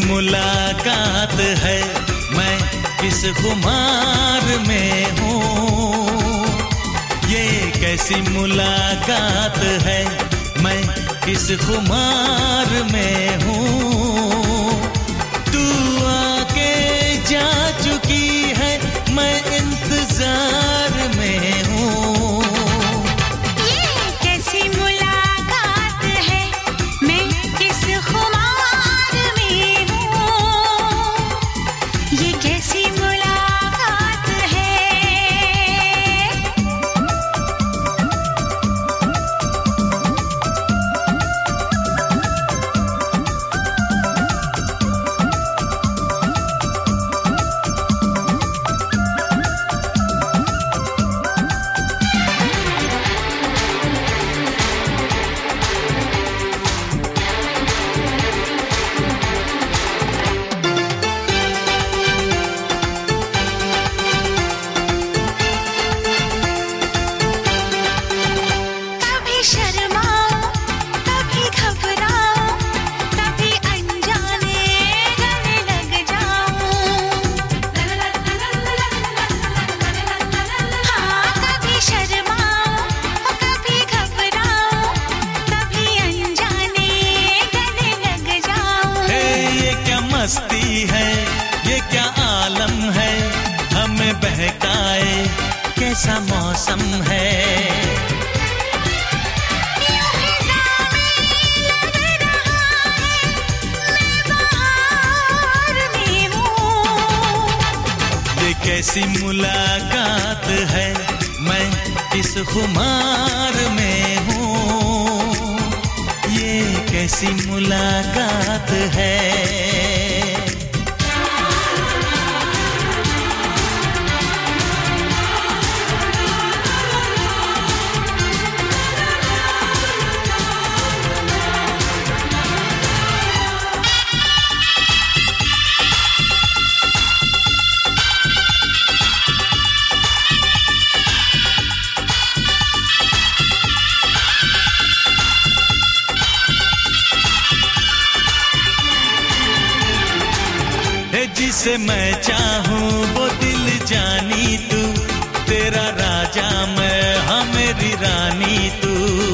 मुलाकात है, मैं किस खुमार में हूँ। ये कैसी मुलाकात है, मैं किस खुमार में हूँ। तू आके जा चुकी है, मैं इंतजार में हूँ। मस्ती है, ये क्या आलम है, हमें बहकाए कैसा मौसम है। ये कैसी मुलाकात है, मैं किस खुमार में हूँ। ये कैसी मुलाकात है। जिसे मैं चाहूं वो दिल जानी तू, तेरा राजा मैं, हाँ मेरी रानी तू।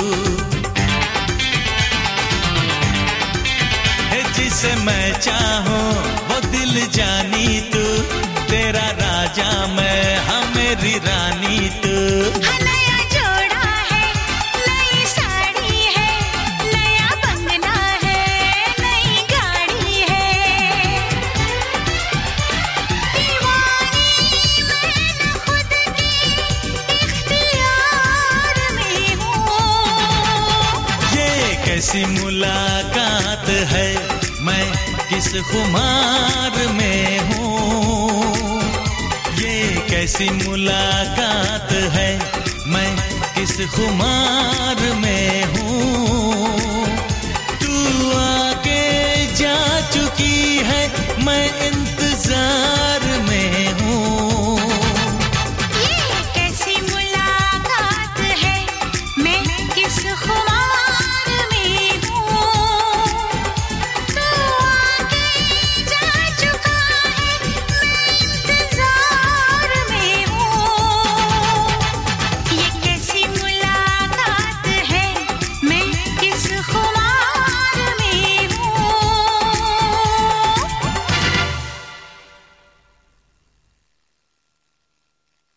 जिसे मैं चाहूं वो दिल जानी तू, तेरा राजा मैं, हाँ मेरी रानी तू। कैसी मुलाकात है, मैं किस खुमार में हूँ। ये कैसी मुलाकात है, मैं किस खुमार में हूँ। तू आके जा चुकी है, मैं इंतजार